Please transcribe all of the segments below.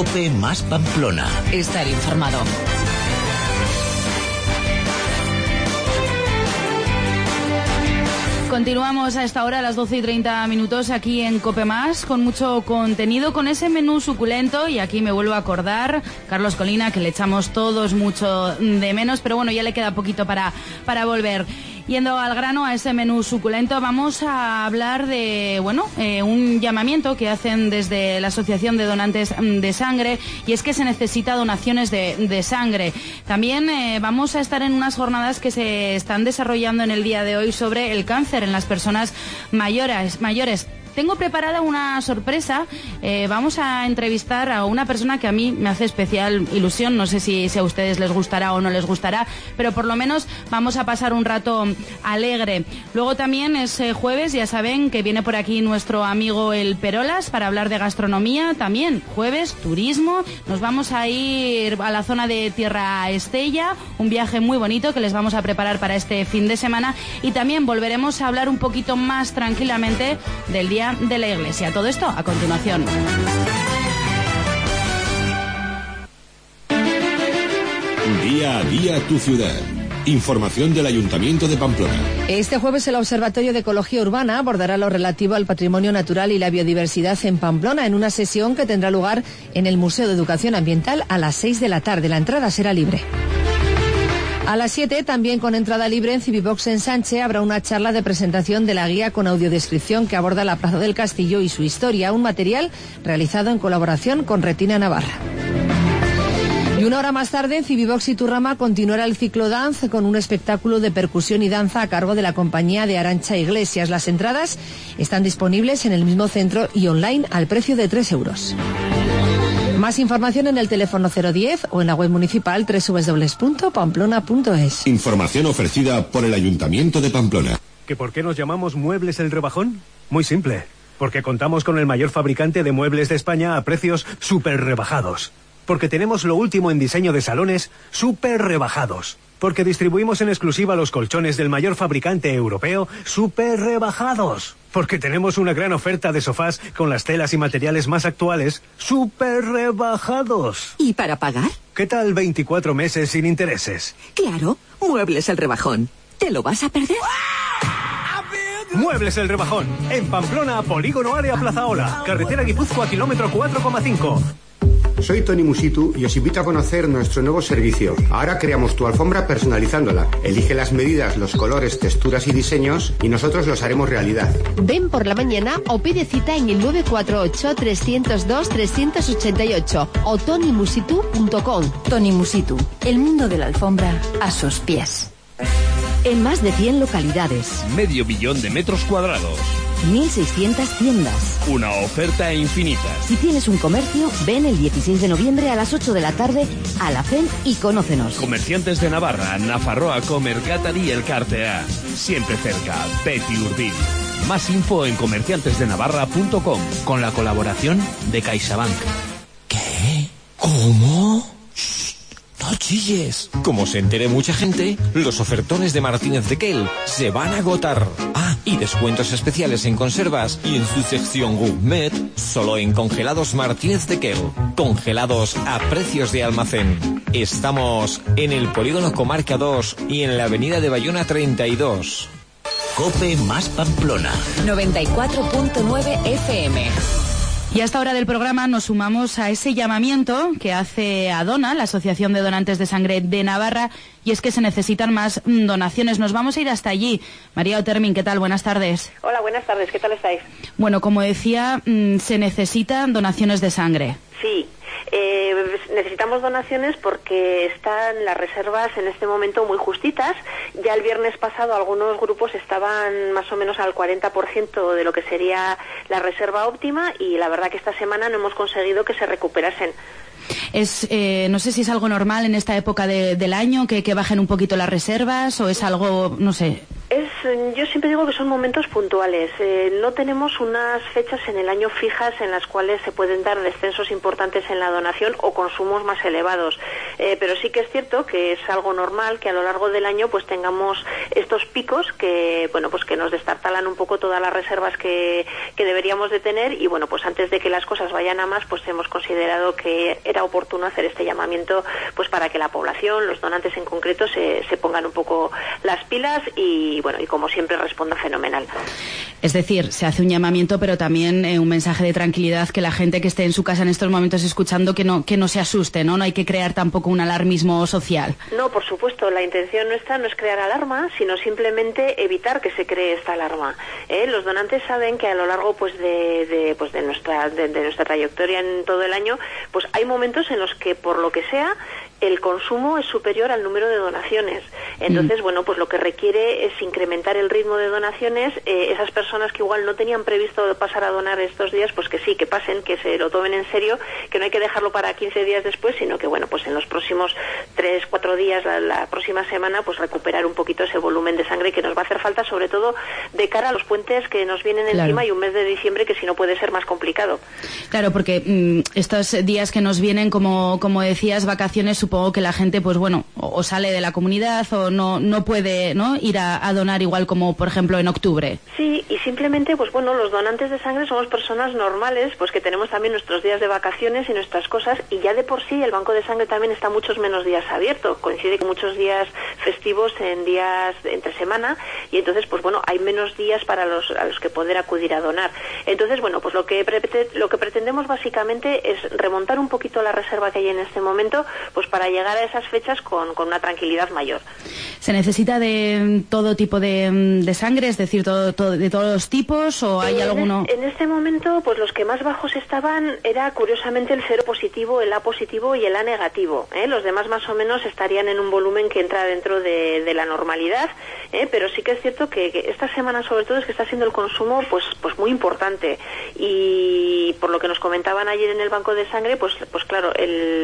COPE más Pamplona. Estar informado. Continuamos a esta hora, a las 12:30 aquí en COPE Más, con mucho contenido, con ese menú suculento, y aquí me vuelvo a acordar, Carlos Colina, que le echamos todos mucho de menos, pero bueno, ya le queda poquito para volver. Yendo al grano, a ese menú suculento, vamos a hablar de, un llamamiento que hacen desde la Asociación de Donantes de Sangre, y es que se necesita donaciones de sangre. También vamos a estar en unas jornadas que se están desarrollando en el día de hoy sobre el cáncer en las personas mayores. Tengo preparada una sorpresa. Vamos a entrevistar a una persona que a mí me hace especial ilusión. No sé si a ustedes les gustará o no les gustará, pero por lo menos vamos a pasar un rato alegre. Luego también es jueves, ya saben que viene por aquí nuestro amigo el Perolas para hablar de gastronomía. También jueves, turismo. Nos vamos a ir a la zona de Tierra Estella, un viaje muy bonito que les vamos a preparar para este fin de semana. Y también volveremos a hablar un poquito más tranquilamente del Día de la Iglesia. Todo esto a continuación. Día a día tu ciudad. Información del Ayuntamiento de Pamplona. Este jueves el Observatorio de Ecología Urbana abordará lo relativo al patrimonio natural y la biodiversidad en Pamplona en una sesión que tendrá lugar en el Museo de Educación Ambiental a las 6 de la tarde. La entrada será libre. A las 7, también con entrada libre, en Civivox en Sánchez habrá una charla de presentación de la guía con audiodescripción que aborda la Plaza del Castillo y su historia, un material realizado en colaboración con Retina Navarra. Y una hora más tarde, en Civivox Iturrama continuará el ciclo Dance con un espectáculo de percusión y danza a cargo de la compañía de Arantxa Iglesias. Las entradas están disponibles en el mismo centro y online al precio de 3 euros. Más información en el teléfono 010 o en la web municipal www.pamplona.es. Información ofrecida por el Ayuntamiento de Pamplona. ¿Que por qué nos llamamos Muebles El Rebajón? Muy simple. Porque contamos con el mayor fabricante de muebles de España a precios súper rebajados. Porque tenemos lo último en diseño de salones súper rebajados. Porque distribuimos en exclusiva los colchones del mayor fabricante europeo súper rebajados. Porque tenemos una gran oferta de sofás con las telas y materiales más actuales súper rebajados. ¿Y para pagar? ¿Qué tal 24 meses sin intereses? Claro, Muebles El Rebajón. ¿Te lo vas a perder? Muebles El Rebajón. En Pamplona, Polígono Área Plazaola. Carretera Guipúzcoa, kilómetro 4,5. Soy Tony Musitu y os invito a conocer nuestro nuevo servicio. Ahora creamos tu alfombra personalizándola. Elige las medidas, los colores, texturas y diseños y nosotros los haremos realidad. Ven por la mañana o pide cita en el 948-302-388 o tonymusitu.com. Tony Musitu, el mundo de la alfombra a sus pies. En más de 100 localidades. 500 000 de metros cuadrados. 1.600 tiendas. Una oferta infinita. Si tienes un comercio, ven el 16 de noviembre a las 8 de la tarde a la FEM y conócenos. Comerciantes de Navarra, Nafarroa, Comercatar y El Cartea. Siempre cerca, Betty Urbín. Más info en comerciantesdenavarra.com con la colaboración de CaixaBank. ¿Qué? ¿Cómo? No chilles. Como se entere mucha gente, los ofertones de Martínez de Quel se van a agotar. Ah, y descuentos especiales en conservas y en su sección gourmet, solo en Congelados Martínez de Quel. Congelados a precios de almacén. Estamos en el Polígono Comarca 2 y en la Avenida de Bayona 32. COPE más Pamplona. 94.9 FM. Y a esta hora del programa nos sumamos a ese llamamiento que hace ADONA, la Asociación de Donantes de Sangre de Navarra, y es que se necesitan más donaciones. Nos vamos a ir hasta allí. María Otermin, ¿qué tal? Buenas tardes. Hola, buenas tardes. ¿Qué tal estáis? Bueno, como decía, se necesitan donaciones de sangre. Sí. Necesitamos donaciones porque están las reservas en este momento muy justitas. Ya el viernes pasado algunos grupos estaban más o menos al 40% de lo que sería la reserva óptima y la verdad que esta semana no hemos conseguido que se recuperasen. No sé si es algo normal en esta época del año que bajen un poquito las reservas o es algo, no sé. Yo siempre digo que son momentos puntuales. No tenemos unas fechas en el año fijas en las cuales se pueden dar descensos importantes en la donación o consumos más elevados. Pero sí que es cierto que es algo normal que a lo largo del año pues tengamos estos picos que, bueno, pues que nos destartalan un poco todas las reservas que deberíamos de tener, y bueno, pues antes de que las cosas vayan a más, pues hemos considerado que era oportuno hacer este llamamiento pues para que la población, los donantes en concreto, se pongan un poco las pilas y bueno, y como siempre responda fenomenal. Es decir, se hace un llamamiento, pero también un mensaje de tranquilidad, que la gente que esté en su casa en estos momentos escuchando que no se asuste, ¿no? No hay que crear tampoco un alarmismo social. No, por supuesto, la intención nuestra no es crear alarma, sino simplemente evitar que se cree esta alarma. Los donantes saben que a lo largo pues de nuestra trayectoria en todo el año, pues hay momentos en los que por lo que sea el consumo es superior al número de donaciones. Entonces, bueno, pues lo que requiere es incrementar el ritmo de donaciones. Esas personas que igual no tenían previsto pasar a donar estos días, pues que sí, que pasen, que se lo tomen en serio, que no hay que dejarlo para 15 días después, sino que, bueno, pues en los próximos 3, 4 días, la próxima semana, pues recuperar un poquito ese volumen de sangre que nos va a hacer falta, sobre todo de cara a los puentes que nos vienen encima, y un mes de diciembre que si no puede ser más complicado. Claro, porque estos días que nos vienen, como decías, vacaciones, supongo que la gente, pues bueno, o sale de la comunidad o no puede, ¿no?, ir a donar igual como, por ejemplo, en octubre. Sí, y simplemente, pues bueno, los donantes de sangre somos personas normales, pues que tenemos también nuestros días de vacaciones y nuestras cosas, y ya de por sí el banco de sangre también está muchos menos días abierto, coincide con muchos días festivos en días entre semana, y entonces, pues bueno, hay menos días a los que poder acudir a donar. Entonces, bueno, pues lo que pretendemos básicamente es remontar un poquito la reserva que hay en este momento, pues para llegar a esas fechas con una tranquilidad mayor. ¿Se necesita de todo tipo de sangre, es decir, de todos los tipos, o hay alguno? En este momento, pues los que más bajos estaban era curiosamente el cero positivo, el A positivo y el A negativo. Los demás más o menos estarían en un volumen que entra dentro de la normalidad, pero sí que es cierto que esta semana sobre todo es que está siendo el consumo pues muy importante, y por lo que nos comentaban ayer en el banco de sangre, pues claro,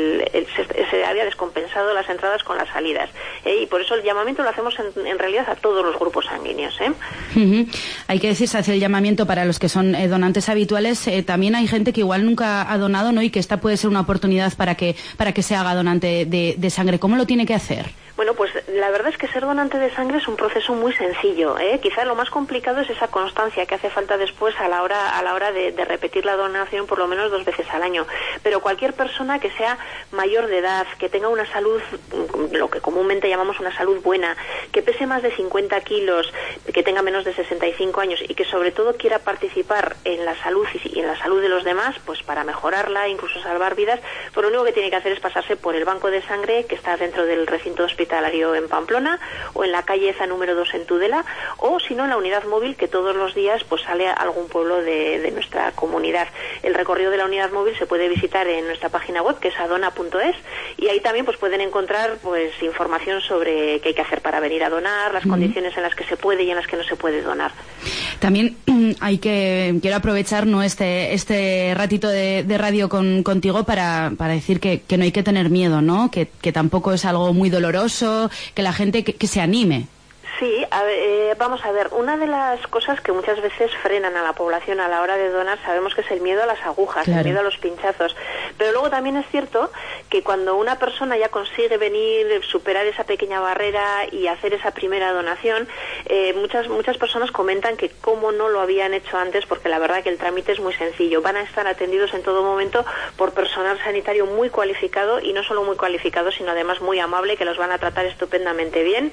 se había descompensado las entradas con las salidas, y por eso el llamamiento lo hacemos en realidad a todos los grupos sanguíneos. Hay que decir, se hace el llamamiento para los que son donantes habituales. También hay gente que igual nunca ha donado, ¿no?, y que esta puede ser una oportunidad para que se haga donante de sangre. ¿Cómo lo tiene que hacer? Bueno, pues la verdad es que ser donante de sangre es un proceso muy sencillo, Quizá lo más complicado es esa constancia que hace falta después a la hora de repetir la donación por lo menos 2 veces al año. Pero cualquier persona que sea mayor de edad, que tenga una salud, lo que comúnmente llamamos una salud buena, que pese más de 50 kilos, que tenga menos de 65 años y que sobre todo quiera participar en la salud y en la salud de los demás, pues para mejorarla, incluso salvar vidas, pues lo único que tiene que hacer es pasarse por el banco de sangre que está dentro del recinto hospitalario en Pamplona, o en la calle Eza número 2 en Tudela, o si no en la unidad móvil que todos los días pues sale a algún pueblo de nuestra comunidad. El recorrido de la unidad móvil se puede visitar en nuestra página web, que es adona.es, y ahí también pues pueden encontrar pues información sobre qué hay que hacer para venir a donar, las condiciones en las que se puede y en las que no se puede donar. También quiero aprovechar, ¿no?, este ratito de radio contigo para decir que no hay que tener miedo, ¿no?, que tampoco es algo muy doloroso, que la gente que se anime. Sí, vamos a ver, una de las cosas que muchas veces frenan a la población a la hora de donar, sabemos que es el miedo a las agujas, claro, el miedo a los pinchazos, pero luego también es cierto que cuando una persona ya consigue venir, superar esa pequeña barrera y hacer esa primera donación, muchas personas comentan que cómo no lo habían hecho antes, porque la verdad que el trámite es muy sencillo. Van a estar atendidos en todo momento por personal sanitario muy cualificado, y no solo muy cualificado, sino además muy amable, que los van a tratar estupendamente bien,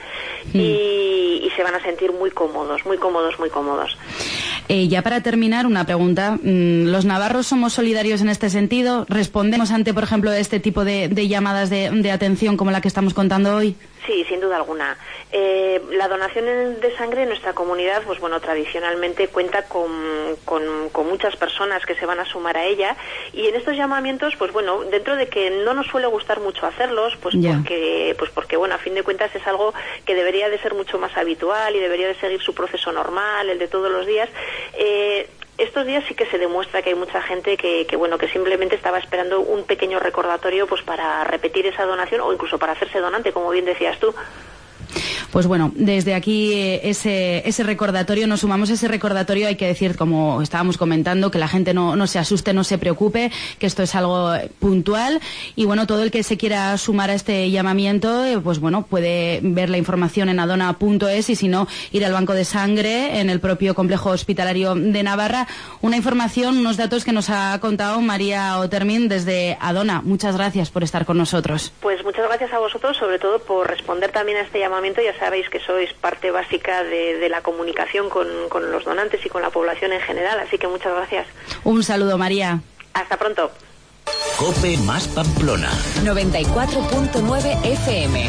y se van a sentir muy cómodos, muy cómodos, muy cómodos. Ya para terminar, una pregunta. ¿Los navarros somos solidarios en este sentido? ¿Respondemos ante, por ejemplo, este tipo de llamadas de atención como la que estamos contando hoy? Sí, sin duda alguna. La donación de sangre en nuestra comunidad, pues bueno, tradicionalmente cuenta con muchas personas que se van a sumar a ella, y en estos llamamientos, pues bueno, dentro de que no nos suele gustar mucho hacerlos, pues porque bueno, a fin de cuentas es algo que debería de ser mucho más habitual y debería de seguir su proceso normal, el de todos los días. Estos días sí que se demuestra que hay mucha gente que simplemente estaba esperando un pequeño recordatorio pues para repetir esa donación, o incluso para hacerse donante, como bien decías tú. Pues bueno, desde aquí ese recordatorio, nos sumamos a ese recordatorio. Hay que decir, como estábamos comentando, que la gente no se asuste, no se preocupe, que esto es algo puntual. Y bueno, todo el que se quiera sumar a este llamamiento, pues bueno, puede ver la información en adona.es y si no, ir al banco de sangre en el propio complejo hospitalario de Navarra. Una información, unos datos que nos ha contado María Otermin desde Adona. Muchas gracias por estar con nosotros. Pues muchas gracias a vosotros, sobre todo por responder también a este llamamiento. Ya sabéis que sois parte básica de la comunicación con los donantes y con la población en general, así que muchas gracias. Un saludo, María. Hasta pronto. COPE más Pamplona. 94.9 FM.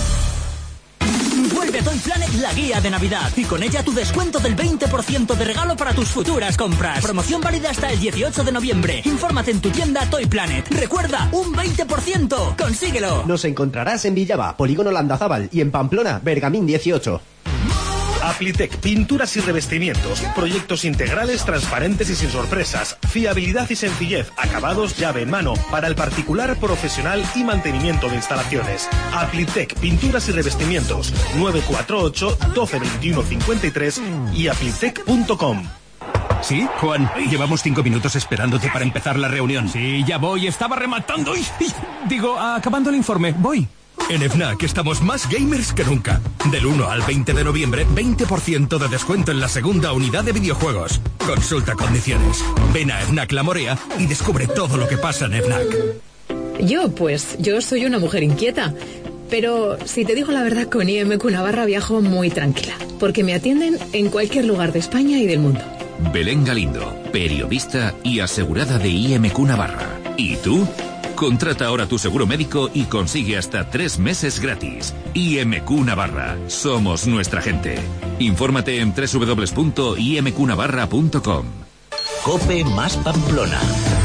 Vuelve a Toy Planet la guía de Navidad y con ella tu descuento del 20% de regalo para tus futuras compras. Promoción válida hasta el 18 de noviembre. Infórmate en tu tienda Toy Planet. Recuerda, un 20%. ¡Consíguelo! Nos encontrarás en Villaba, Polígono Landazábal, y en Pamplona, Bergamín 18. Aplitec, pinturas y revestimientos, proyectos integrales, transparentes y sin sorpresas, fiabilidad y sencillez, acabados llave en mano, para el particular, profesional y mantenimiento de instalaciones. Aplitec, pinturas y revestimientos, 948 12 21 53 y aplitec.com. ¿Sí, Juan? Llevamos 5 minutos esperándote para empezar la reunión. Sí, ya voy, estaba rematando y... Digo, acabando el informe, voy. En FNAC estamos más gamers que nunca. Del 1 al 20 de noviembre, 20% de descuento en la segunda unidad de videojuegos. Consulta condiciones. Ven a FNAC La Morea y descubre todo lo que pasa en FNAC. Yo soy una mujer inquieta. Pero si te digo la verdad, con IMQ Navarra viajo muy tranquila. Porque me atienden en cualquier lugar de España y del mundo. Belén Galindo, periodista y asegurada de IMQ Navarra. ¿Y tú? Contrata ahora tu seguro médico y consigue hasta 3 meses gratis. IMQ Navarra. Somos nuestra gente. Infórmate en www.imqnavarra.com. COPE más Pamplona.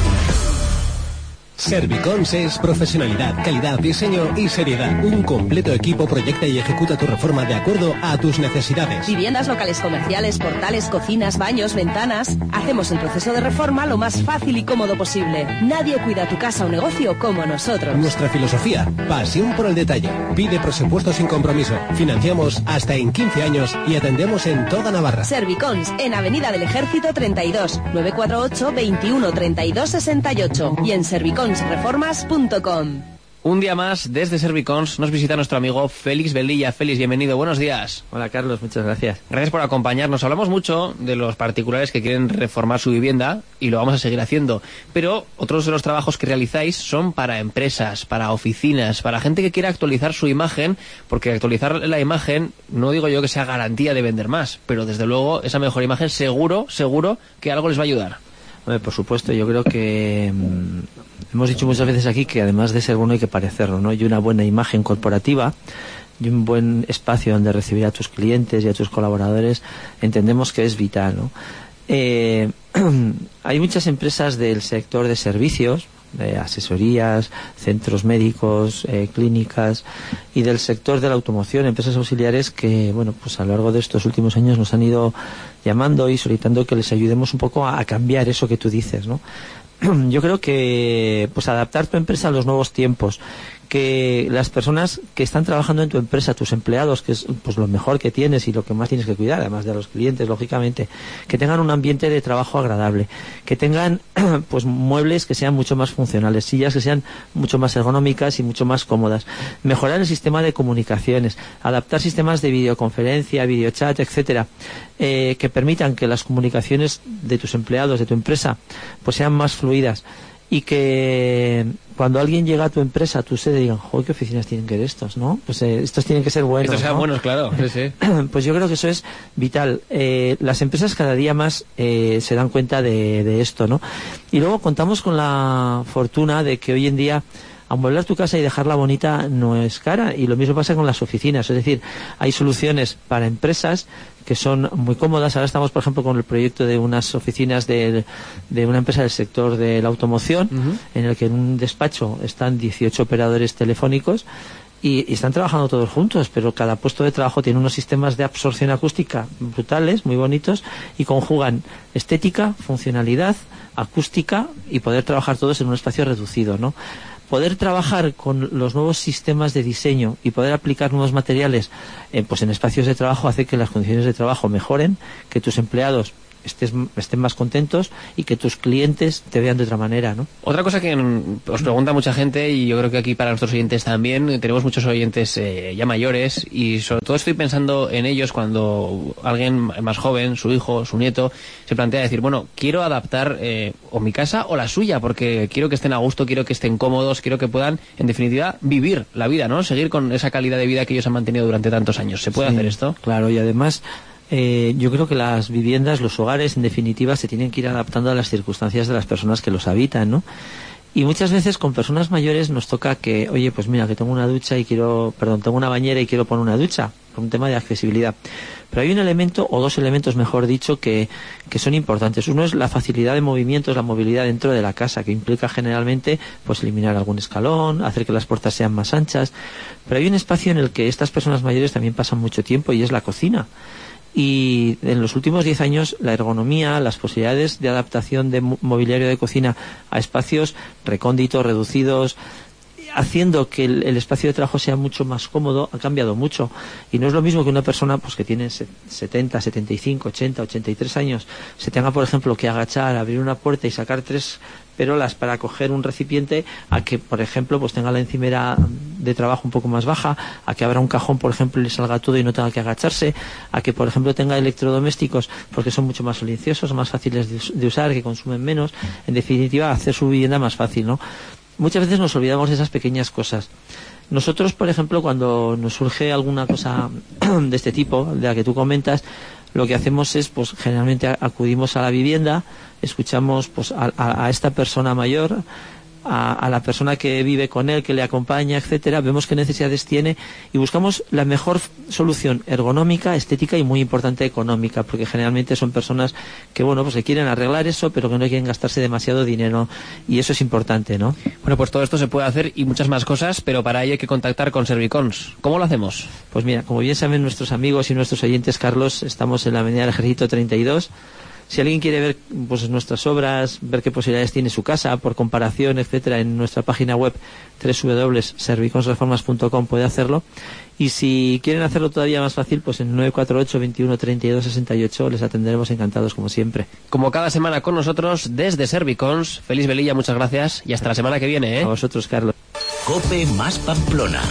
Servicons es profesionalidad, calidad, diseño y seriedad. Un completo equipo proyecta y ejecuta tu reforma de acuerdo a tus necesidades. Viviendas, locales comerciales, portales, cocinas, baños, ventanas. Hacemos el proceso de reforma lo más fácil y cómodo posible. Nadie cuida tu casa o negocio como nosotros. Nuestra filosofía, pasión por el detalle. Pide presupuesto sin compromiso. Financiamos hasta en 15 años y atendemos en toda Navarra. Servicons, en Avenida del Ejército 32, 948 21 32 68 y en serviconsreformas.com. Un día más, desde Servicons, nos visita nuestro amigo Félix Velilla. Félix, bienvenido, buenos días. Hola Carlos, muchas gracias. Gracias por acompañarnos. Hablamos mucho de los particulares que quieren reformar su vivienda y lo vamos a seguir haciendo. Pero otros de los trabajos que realizáis son para empresas, para oficinas, para gente que quiera actualizar su imagen, porque actualizar la imagen, no digo yo que sea garantía de vender más, pero desde luego esa mejor imagen seguro que algo les va a ayudar. Por supuesto, yo creo que hemos dicho muchas veces aquí que además de ser bueno hay que parecerlo, ¿no? Y una buena imagen corporativa y un buen espacio donde recibir a tus clientes y a tus colaboradores entendemos que es vital, ¿no? Hay muchas empresas del sector de servicios, de asesorías, centros médicos, clínicas y del sector de la automoción, empresas auxiliares que, bueno, pues a lo largo de estos últimos años nos han ido llamando y solicitando que les ayudemos un poco a cambiar eso que tú dices, ¿no? Yo creo que pues adaptar tu empresa a los nuevos tiempos, que las personas que están trabajando en tu empresa, tus empleados, que es pues lo mejor que tienes y lo que más tienes que cuidar, además de a los clientes, lógicamente, que tengan un ambiente de trabajo agradable, que tengan pues muebles que sean mucho más funcionales, sillas que sean mucho más ergonómicas y mucho más cómodas, mejorar el sistema de comunicaciones, adaptar sistemas de videoconferencia, videochat, etcétera, que permitan que las comunicaciones de tus empleados, de tu empresa, pues sean más fluidas. Y que cuando alguien llega a tu empresa, a tu sede, digan, joder, ¿qué oficinas tienen que ver estos, no? Pues estos tienen que ser buenos, estos sean, ¿no? Buenos, claro. Sí, sí. Pues yo creo que eso es vital. Las empresas cada día más se dan cuenta de esto, ¿no? Y luego contamos con la fortuna de que hoy en día amueblar tu casa y dejarla bonita no es cara, y lo mismo pasa con las oficinas, es decir, hay soluciones para empresas que son muy cómodas. Ahora estamos, por ejemplo, con el proyecto de unas oficinas de una empresa del sector de la automoción, en el que en un despacho están 18 operadores telefónicos y están trabajando todos juntos, pero cada puesto de trabajo tiene unos sistemas de absorción acústica brutales, muy bonitos, y conjugan estética, funcionalidad, acústica y poder trabajar todos en un espacio reducido, ¿no? poder trabajar con los nuevos sistemas de diseño y poder aplicar nuevos materiales pues en espacios de trabajo hace que las condiciones de trabajo mejoren, que tus empleados estén más contentos y que tus clientes te vean de otra manera, ¿no? Otra cosa que os pregunta mucha gente, y yo creo que aquí para nuestros oyentes también, tenemos muchos oyentes ya mayores, y sobre todo estoy pensando en ellos cuando alguien más joven, su hijo, su nieto, se plantea decir, bueno, quiero adaptar o mi casa o la suya, porque quiero que estén a gusto, quiero que estén cómodos, quiero que puedan, en definitiva, vivir la vida, ¿no? Seguir con esa calidad de vida que ellos han mantenido durante tantos años. ¿Se puede hacer esto? Claro, y además yo creo que las viviendas, los hogares, en definitiva, se tienen que ir adaptando a las circunstancias de las personas que los habitan, ¿no? Y muchas veces con personas mayores nos toca que, oye, pues mira, que tengo una ducha y tengo una bañera y quiero poner una ducha, por un tema de accesibilidad. Pero hay un elemento, o dos elementos, mejor dicho, que son importantes. Uno es la facilidad de movimientos, la movilidad dentro de la casa, que implica generalmente pues eliminar algún escalón, hacer que las puertas sean más anchas. Pero hay un espacio en el que estas personas mayores también pasan mucho tiempo, y es la cocina. Y en los últimos 10 años la ergonomía, las posibilidades de adaptación de mobiliario de cocina a espacios recónditos, reducidos, haciendo que el espacio de trabajo sea mucho más cómodo, ha cambiado mucho. Y no es lo mismo que una persona pues que tiene 70, 75, 80, 83 años se tenga, por ejemplo, que agachar, abrir una puerta y sacar 3 perolas para coger un recipiente, a que, por ejemplo, pues tenga la encimera de trabajo un poco más baja, a que abra un cajón, por ejemplo, y le salga todo y no tenga que agacharse, a que, por ejemplo, tenga electrodomésticos porque son mucho más silenciosos, más fáciles de usar, que consumen menos. En definitiva, hacer su vivienda más fácil, ¿no? Muchas veces nos olvidamos de esas pequeñas cosas. Nosotros, por ejemplo, cuando nos surge alguna cosa de este tipo, de la que tú comentas, lo que hacemos es, pues generalmente acudimos a la vivienda, escuchamos pues a esta persona mayor, a la persona que vive con él, que le acompaña, etcétera, vemos qué necesidades tiene y buscamos la mejor solución ergonómica, estética y muy importante económica, porque generalmente son personas que, bueno, pues que quieren arreglar eso, pero que no quieren gastarse demasiado dinero, y eso es importante, ¿no? Bueno, pues todo esto se puede hacer y muchas más cosas, pero para ello hay que contactar con Servicons. ¿Cómo lo hacemos? Pues mira, como bien saben nuestros amigos y nuestros oyentes, Carlos, estamos en la Avenida del Ejército 32. Si alguien quiere ver pues nuestras obras, ver qué posibilidades tiene su casa, por comparación, etcétera, en nuestra página web www.serviconsreformas.com puede hacerlo. Y si quieren hacerlo todavía más fácil, pues en 948 21 32 68 les atenderemos encantados, como siempre. Como cada semana con nosotros, desde Servicons, Félix Velilla, muchas gracias y hasta la semana que viene, ¿eh? A vosotros, Carlos. COPE más Pamplona.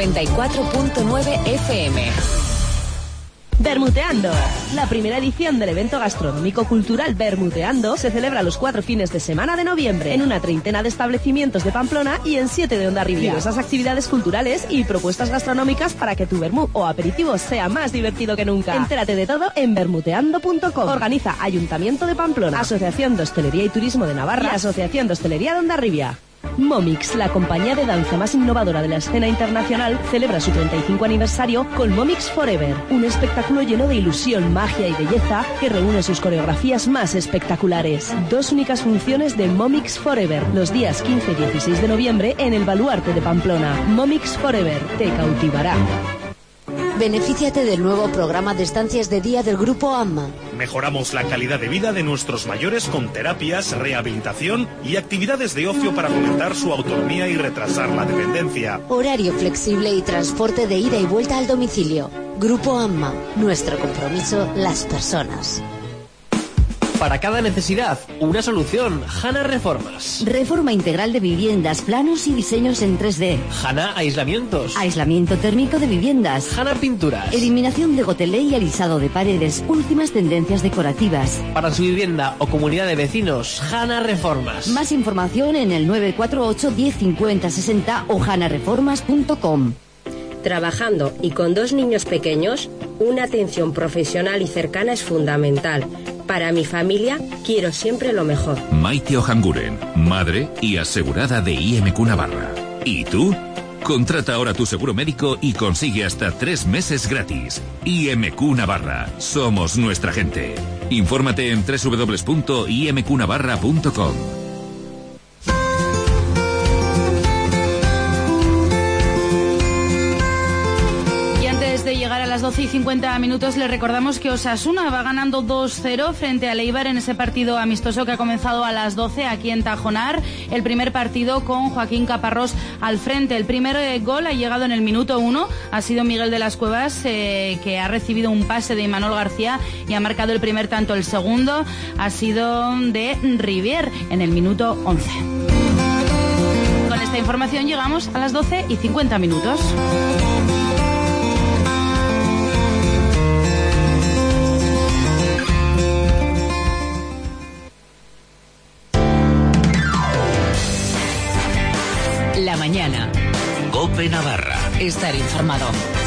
94.9 FM. Bermuteando. La primera edición del evento gastronómico cultural Bermuteando se celebra los 4 fines de semana de noviembre en una 30 de establecimientos de Pamplona y en 7 de Hondarribia. Diversas actividades culturales y propuestas gastronómicas para que tu vermú o aperitivo sea más divertido que nunca. Entérate de todo en bermuteando.com. Organiza Ayuntamiento de Pamplona, Asociación de Hostelería y Turismo de Navarra y Asociación de Hostelería de Hondarribia. Momix, la compañía de danza más innovadora de la escena internacional, celebra su 35 aniversario con Momix Forever, un espectáculo lleno de ilusión, magia y belleza que reúne sus coreografías más espectaculares. 2 únicas funciones de Momix Forever, los días 15 y 16 de noviembre en el Baluarte de Pamplona. Momix Forever te cautivará. Benefíciate del nuevo programa de estancias de día del Grupo AMMA. Mejoramos la calidad de vida de nuestros mayores con terapias, rehabilitación y actividades de ocio para fomentar su autonomía y retrasar la dependencia. Horario flexible y transporte de ida y vuelta al domicilio. Grupo AMMA. Nuestro compromiso, las personas. Para cada necesidad, una solución. Hanna Reformas. Reforma integral de viviendas, planos y diseños en 3D. Hanna Aislamientos. Aislamiento térmico de viviendas. Hanna Pinturas. Eliminación de gotelé y alisado de paredes. Últimas tendencias decorativas. Para su vivienda o comunidad de vecinos, Hanna Reformas. Más información en el 948 10 50 60 o hannareformas.com. Trabajando y con 2 niños pequeños, una atención profesional y cercana es fundamental. Para mi familia, quiero siempre lo mejor. Maite Ojanguren, madre y asegurada de IMQ Navarra. ¿Y tú? Contrata ahora tu seguro médico y consigue hasta 3 meses gratis. IMQ Navarra. Somos nuestra gente. Infórmate en www.imqnavarra.com. De llegar a las las 12:50 le recordamos que Osasuna va ganando 2-0 frente al Eibar en ese partido amistoso que ha comenzado a las 12 aquí en Tajonar. El primer partido con Joaquín Caparrós al frente. El primer gol ha llegado en el minuto 1. Ha sido Miguel de las Cuevas, que ha recibido un pase de Imanol García y ha marcado el primer tanto. El segundo ha sido de Rivier en el minuto 11. Con esta información llegamos a las 12:50. La mañana. COPE Navarra. Estar informado.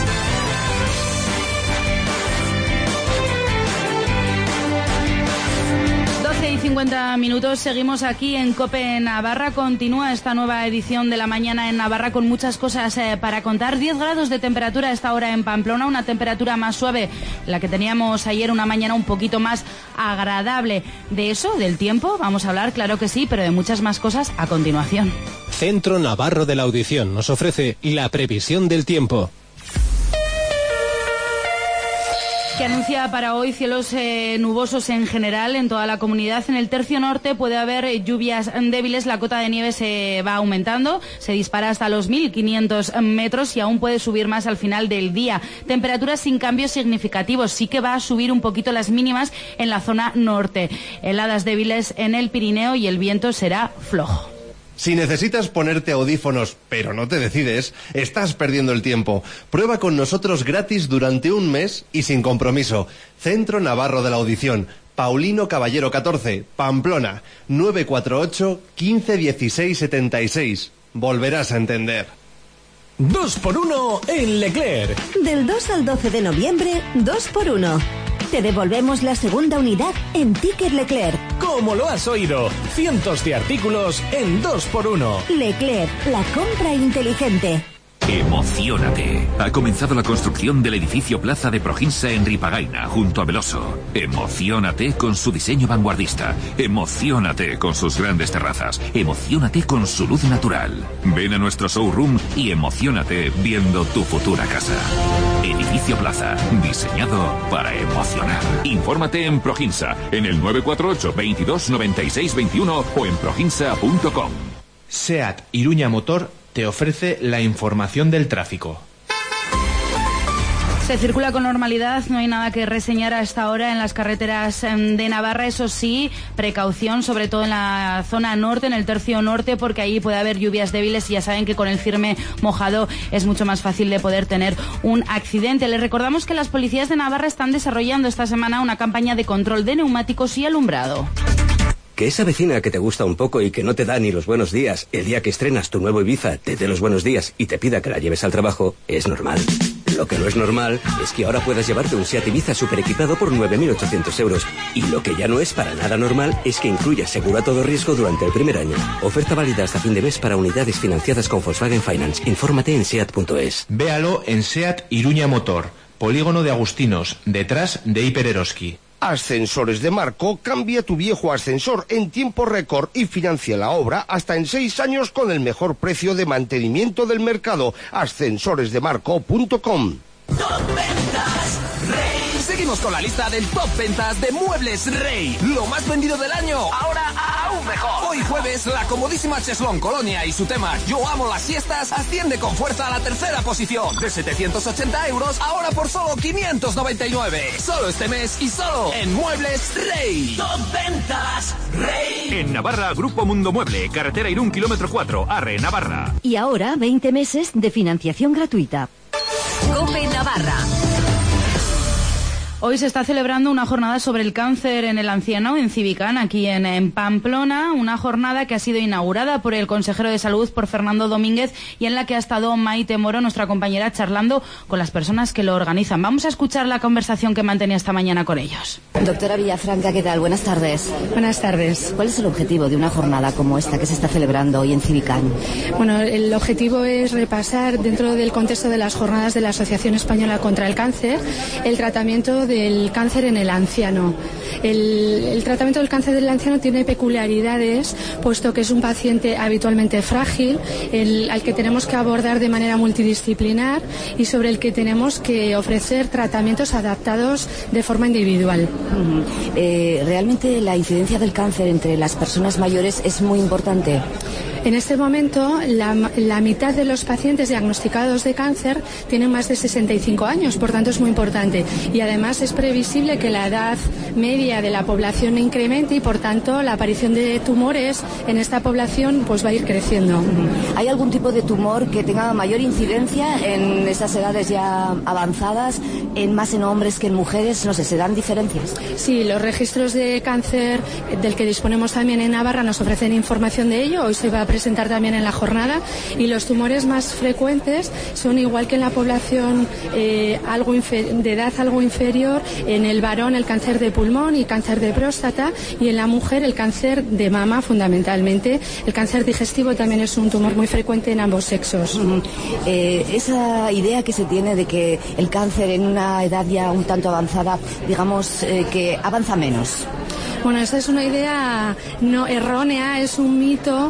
Y 50 minutos, seguimos aquí en COPE Navarra. Continúa esta nueva edición de la mañana en Navarra con muchas cosas para contar. 10 grados de temperatura a esta hora en Pamplona, una temperatura más suave, la que teníamos ayer, una mañana un poquito más agradable. De eso, del tiempo, vamos a hablar, claro que sí, pero de muchas más cosas a continuación. Centro Navarro de la Audición nos ofrece la previsión del tiempo. Que anuncia para hoy cielos nubosos en general en toda la comunidad. En el tercio norte puede haber lluvias débiles, la cota de nieve se va aumentando, se dispara hasta los 1.500 metros y aún puede subir más al final del día. Temperaturas sin cambios significativos, sí que va a subir un poquito las mínimas en la zona norte. Heladas débiles en el Pirineo y el viento será flojo. Si necesitas ponerte audífonos, pero no te decides, estás perdiendo el tiempo. Prueba con nosotros gratis durante un mes y sin compromiso. Centro Navarro de la Audición. Paulino Caballero 14, Pamplona. 948 15 16 76. Volverás a entender. 2x1 en Leclerc. Del 2 al 12 de noviembre, 2x1. Te devolvemos la segunda unidad en Ticket Leclerc. Como lo has oído, cientos de artículos en 2x1. Leclerc, la compra inteligente. Emociónate. Ha comenzado la construcción del edificio Plaza de Proginsa en Ripagaina, junto a Veloso. Emociónate con su diseño vanguardista. Emociónate con sus grandes terrazas. Emociónate con su luz natural. Ven a nuestro showroom y emociónate viendo tu futura casa. Edificio Plaza, diseñado para emocionar. Infórmate en Proginsa, en el 948 22 96 21 o en proginsa.com. SEAT Iruña Motor te ofrece la información del tráfico. Se circula con normalidad, no hay nada que reseñar a esta hora en las carreteras de Navarra. Eso sí, precaución, sobre todo en la zona norte, en el tercio norte, porque ahí puede haber lluvias débiles y ya saben que con el firme mojado es mucho más fácil de poder tener un accidente. Les recordamos que las policías de Navarra están desarrollando esta semana una campaña de control de neumáticos y alumbrado. Que esa vecina que te gusta un poco y que no te da ni los buenos días el día que estrenas tu nuevo Ibiza te dé los buenos días y te pida que la lleves al trabajo es normal. Lo que no es normal es que ahora puedas llevarte un SEAT Ibiza super equipado por 9.800 euros. Y lo que ya no es para nada normal es que incluya seguro a todo riesgo durante el primer año. Oferta válida hasta fin de mes para unidades financiadas con Volkswagen Finance. Infórmate en seat.es. Véalo en SEAT Iruña Motor, Polígono de Agustinos, detrás de Hiper Eroski. Ascensores de Marco, cambia tu viejo ascensor en tiempo récord y financia la obra hasta en 6 años con el mejor precio de mantenimiento del mercado. Ascensoresdemarco.com. Seguimos con la lista del top ventas de Muebles Rey. Lo más vendido del año, ahora aún mejor. Hoy jueves, la comodísima Cheslón Colonia y su tema Yo amo las siestas asciende con fuerza a la tercera posición. De 780 euros, ahora por solo 599. Solo este mes y solo en Muebles Rey. Top ventas Rey. En Navarra, Grupo Mundo Mueble, carretera Irún, kilómetro 4, Arre, Navarra. Y ahora 20 meses de financiación gratuita. COPE Navarra. Hoy se está celebrando una jornada sobre el cáncer en el anciano en Civicán, aquí en Pamplona, una jornada que ha sido inaugurada por el consejero de Salud, por Fernando Domínguez, y en la que ha estado Maite Moro, nuestra compañera, charlando con las personas que lo organizan. Vamos a escuchar la conversación que mantenía esta mañana con ellos. Doctora Villafranca, ¿qué tal? Buenas tardes. Buenas tardes. ¿Cuál es el objetivo de una jornada como esta que se está celebrando hoy en Civicán? Bueno, el objetivo es repasar, dentro del contexto de las jornadas de la Asociación Española contra el Cáncer, el tratamiento de del cáncer en el anciano. El tratamiento del cáncer del anciano tiene peculiaridades, puesto que es un paciente habitualmente frágil, al que tenemos que abordar de manera multidisciplinar y sobre el que tenemos que ofrecer tratamientos adaptados de forma individual. Realmente la incidencia del cáncer entre las personas mayores es muy importante. En este momento, la mitad de los pacientes diagnosticados de cáncer tienen más de 65 años, por tanto es muy importante. Y además es previsible que la edad media de la población incremente y, por tanto, la aparición de tumores en esta población pues va a ir creciendo. ¿Hay algún tipo de tumor que tenga mayor incidencia en esas edades ya avanzadas, más en hombres que en mujeres? No sé, ¿se dan diferencias? Sí, los registros de cáncer del que disponemos también en Navarra nos ofrecen información de ello. Hoy se va a presentar también en la jornada, y los tumores más frecuentes son, igual que en la población de edad algo inferior, en el varón el cáncer de pulmón y cáncer de próstata, y en la mujer el cáncer de mama fundamentalmente. El cáncer digestivo también es un tumor muy frecuente en ambos sexos. Esa idea que se tiene de que el cáncer en una edad ya un tanto avanzada, digamos que avanza menos. Bueno, esta es una idea no errónea, es un mito,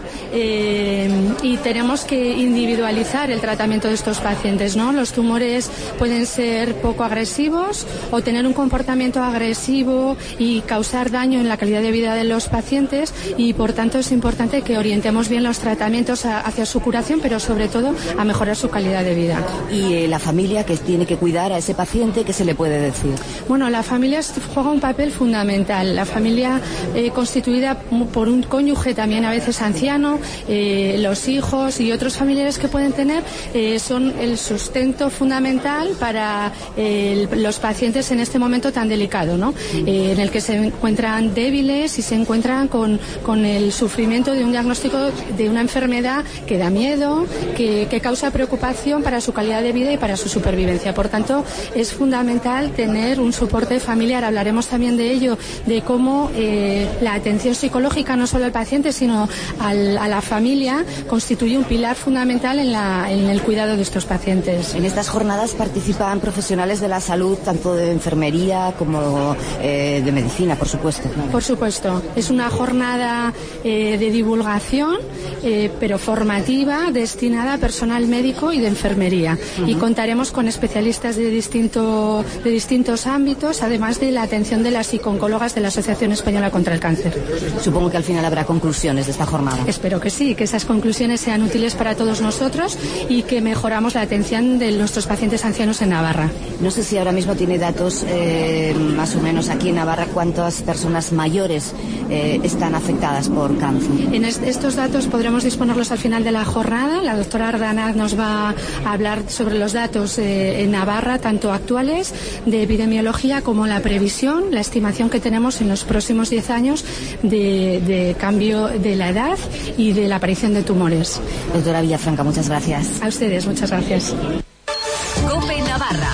y tenemos que individualizar el tratamiento de estos pacientes, ¿no? Los tumores pueden ser poco agresivos o tener un comportamiento agresivo y causar daño en la calidad de vida de los pacientes, y por tanto es importante que orientemos bien los tratamientos hacia su curación, pero sobre todo a mejorar su calidad de vida. ¿Y la familia que tiene que cuidar a ese paciente, qué se le puede decir? Bueno, la familia juega un papel fundamental. La familia constituida por un cónyuge también a veces anciano, los hijos y otros familiares que pueden tener, son el sustento fundamental para los pacientes en este momento tan delicado, ¿no? En el que se encuentran débiles y se encuentran con el sufrimiento de un diagnóstico de una enfermedad que da miedo, que causa preocupación para su calidad de vida y para su supervivencia. Por tanto, es fundamental tener un soporte familiar. Hablaremos también de ello, de cómo la atención psicológica, no solo al paciente, sino a la familia, constituye un pilar fundamental en el cuidado de estos pacientes. En estas jornadas participan profesionales de la salud, tanto de enfermería como de medicina, por supuesto. Por supuesto. Es una jornada de divulgación, pero formativa, destinada a personal médico y de enfermería. Y contaremos con especialistas de distintos ámbitos, además de la atención de las psicooncólogas de la Asociación Española contra el Cáncer. Supongo que al final habrá conclusiones de esta jornada. Espero que sí, que esas conclusiones sean útiles para todos nosotros y que mejoramos la atención de nuestros pacientes ancianos en Navarra. No sé si ahora mismo tiene datos, más o menos aquí en Navarra, cuántas personas mayores están afectadas por cáncer. En estos datos podremos disponerlos al final de la jornada. La doctora Ardanaz nos va a hablar sobre los datos en Navarra, tanto actuales de epidemiología como la previsión, la estimación que tenemos en los próximos 10 años de cambio de la edad y de la aparición de tumores. Doctora Villafranca, muchas gracias. A ustedes, muchas gracias. COPE Navarra.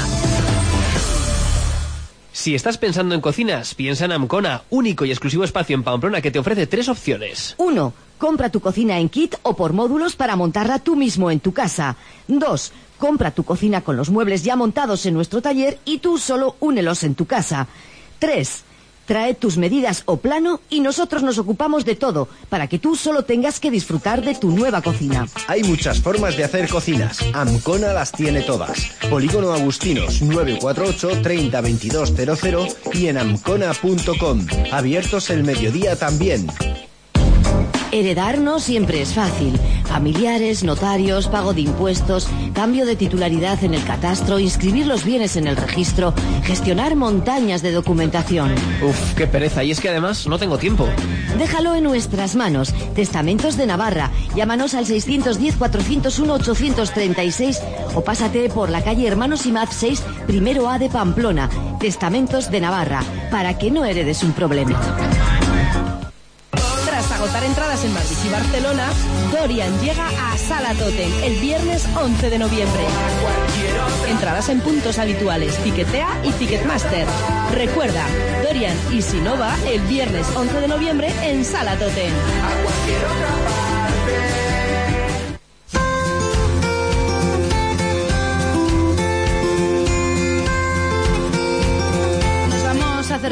Si estás pensando en cocinas, piensa en Amcona, único y exclusivo espacio en Pamplona que te ofrece 3 opciones. 1. Compra tu cocina en kit o por módulos para montarla tú mismo en tu casa. 2. Compra tu cocina con los muebles ya montados en nuestro taller y tú solo únelos en tu casa. 3. Trae tus medidas o plano y nosotros nos ocupamos de todo, para que tú solo tengas que disfrutar de tu nueva cocina. Hay muchas formas de hacer cocinas. Amcona las tiene todas. Polígono Agustinos 948 30 22 00 y en amcona.com. Abiertos el mediodía también. Heredar no siempre es fácil. Familiares, notarios, pago de impuestos, cambio de titularidad en el catastro, inscribir los bienes en el registro, gestionar montañas de documentación. Uf, qué pereza. Y es que además no tengo tiempo. Déjalo en nuestras manos. Testamentos de Navarra. Llámanos al 610-401-836 o pásate por la calle Hermanos Imaz 6, primero A de Pamplona. Testamentos de Navarra. Para que no heredes un problema. Tras agotar entradas en Madrid y Barcelona, Dorian llega a Sala Totem el viernes 11 de noviembre. Entradas en puntos habituales, Ticketea y Ticketmaster. Recuerda, Dorian y Sinova el viernes 11 de noviembre en Sala Totem.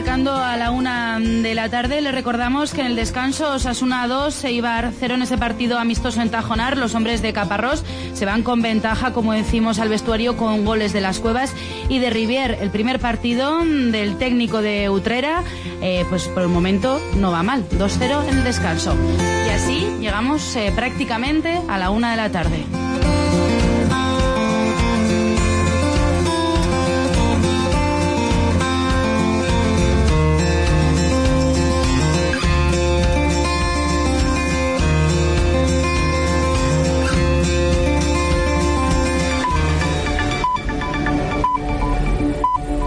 acercando a la 1 de la tarde. Les recordamos que en el descanso Osasuna 2, Eibar 0 en ese partido amistoso en Tajonar. Los hombres de Caparrós se van con ventaja, como decimos, al vestuario con goles de Las Cuevas y de Rivier. El primer partido del técnico de Utrera, pues por el momento no va mal. 2-0 en el descanso. Y así llegamos prácticamente a la 1 de la tarde.